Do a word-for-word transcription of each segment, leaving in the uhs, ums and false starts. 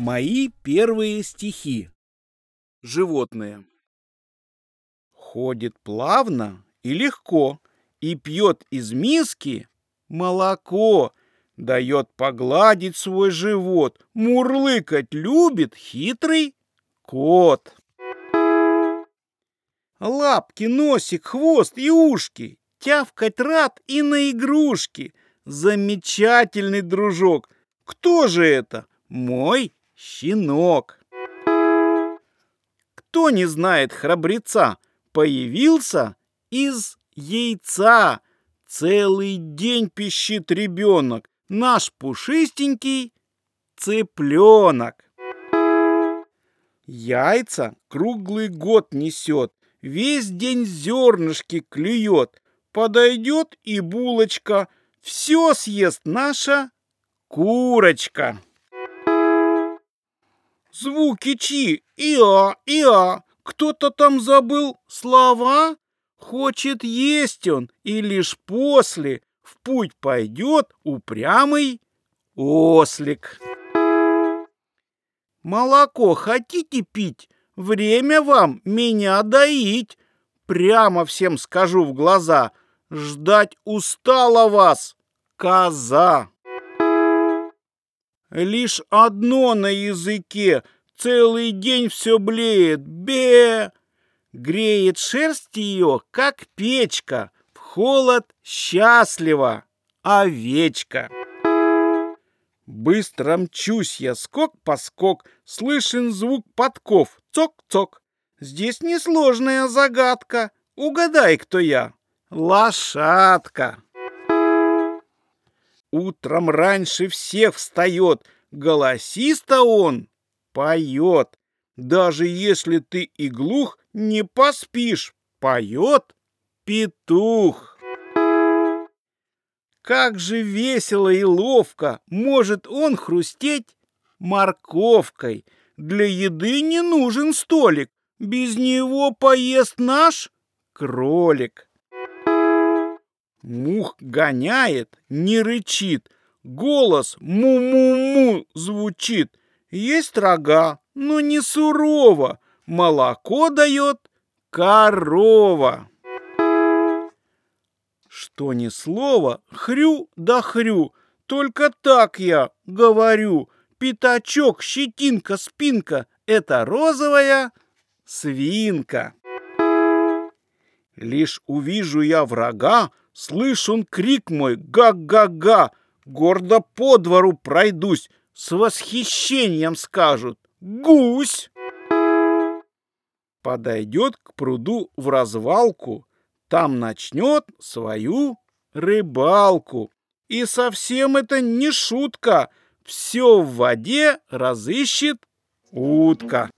Мои первые стихи. Животные. Ходит плавно и легко, и пьет из миски молоко, дает погладить свой живот, мурлыкать любит хитрый кот. Лапки, носик, хвост и ушки, тявкать рад и на игрушки. Замечательный дружок. Кто же это? Мой щенок. Кто не знает храбреца? Появился из яйца. Целый день пищит ребенок, наш пушистенький цыпленок. Яйца круглый год несет, весь день зернышки клюет. Подойдет и булочка, все съест наша курочка. Звуки чьи? Иа, иа. Кто-то там забыл слова? Хочет есть он, и лишь после в путь пойдет упрямый ослик. Молоко хотите пить? Время вам меня доить. Прямо всем скажу в глаза, ждать устала вас коза. Лишь одно на языке, целый день все блеет, бе. Греет шерсть ее, как печка, в холод счастлива овечка. Быстро мчусь я, скок по скок, слышен звук подков, цок-цок. Здесь несложная загадка, угадай, кто я. Лошадка. Утром раньше всех встает, голосисто он поет. Даже если ты и глух, не поспишь, поет петух. Как же весело и ловко может он хрустеть морковкой. Для еды не нужен столик, без него поест наш кролик. Мух гоняет, не рычит, голос му-му-му звучит. Есть рога, но не сурово, молоко дает корова. Что ни слово, хрю да хрю, только так я говорю. Пятачок, щетинка, спинка — это розовая свинка. Лишь увижу я врага, слышу он крик мой га-га-га. Гордо по двору пройдусь, с восхищением скажут гусь. Подойдет к пруду в развалку, там начнет свою рыбалку. И совсем это не шутка, все в воде разыщет утка.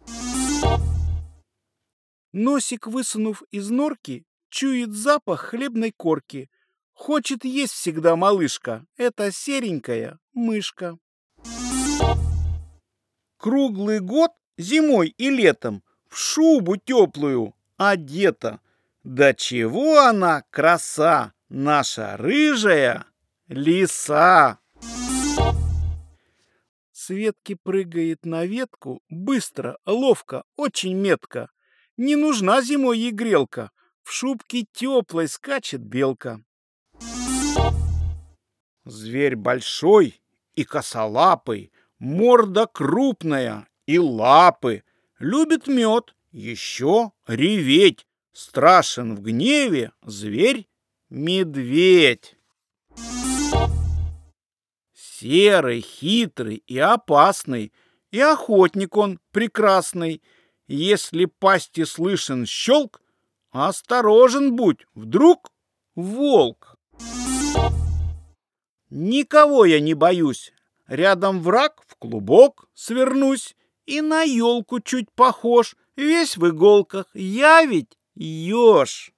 Носик, высунув из норки, чует запах хлебной корки. Хочет есть всегда малышка, это серенькая мышка. Круглый год, зимой и летом, в шубу теплую одета. Да чего она краса, наша рыжая лиса! С ветки прыгает на ветку, быстро, ловко, очень метко. Не нужна зимой ей грелка, в шубке теплой скачет белка. Зверь большой и косолапый, морда крупная и лапы. Любит мед, еще реветь. Страшен в гневе зверь-медведь. Серый, хитрый и опасный, и охотник он прекрасный. Если пасти слышен щелк, осторожен будь, вдруг волк. Никого я не боюсь, рядом враг, в клубок свернусь, и на елку чуть похож, весь в иголках, я ведь еж.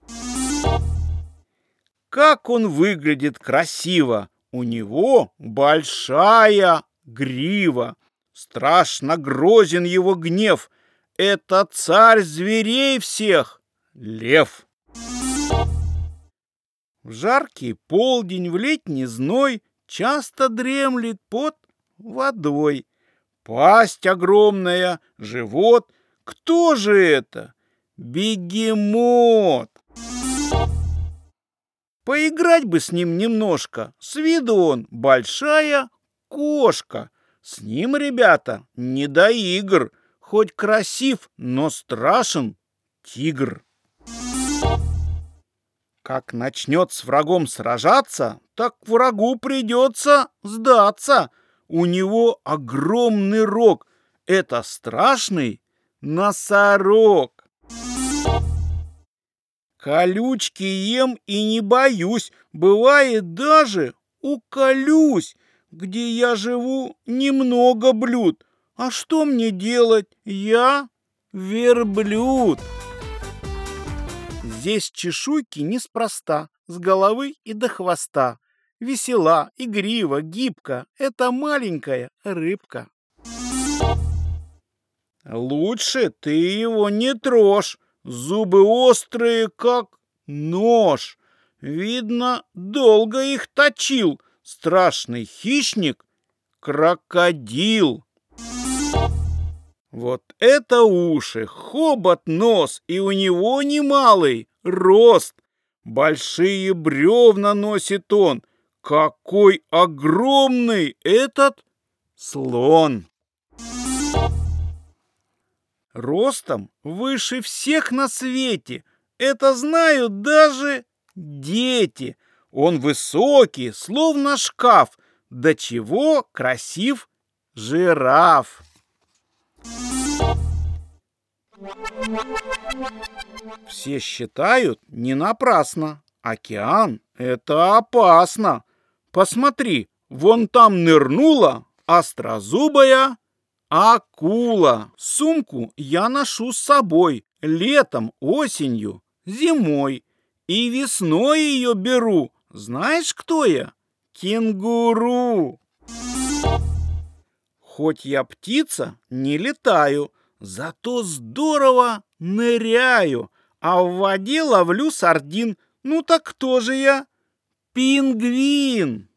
Как он выглядит красиво, у него большая грива. Страшно грозен его гнев, это царь зверей всех, лев. В жаркий полдень, в летний зной часто дремлет под водой. Пасть огромная, живот. Кто же это? Бегемот. Поиграть бы с ним немножко. С виду он большая кошка. С ним, ребята, не до игр. Хоть красив, но страшен тигр. Как начнет с врагом сражаться, так врагу придется сдаться. У него огромный рог. Это страшный носорог. Колючки ем и не боюсь. Бывает даже уколюсь. Где я живу, немного блюд. А что мне делать? Я верблюд. Здесь чешуйки неспроста, с головы и до хвоста. Весела, игрива, гибка — это маленькая рыбка. Лучше ты его не трожь, зубы острые, как нож. Видно, долго их точил страшный хищник — крокодил. Вот это уши, хобот, нос, и у него немалый рост. Большие бревна носит он. Какой огромный этот слон! Ростом выше всех на свете. Это знают даже дети. Он высокий, словно шкаф. До чего красив жираф! Все считают не напрасно. Океан — это опасно. Посмотри, вон там нырнула острозубая акула. Сумку я ношу с собой летом, осенью, зимой. И весной ее беру. Знаешь, кто я? Кенгуру. Хоть я птица, не летаю, зато здорово ныряю, а в воде ловлю сардин. Ну так кто же я? Пингвин.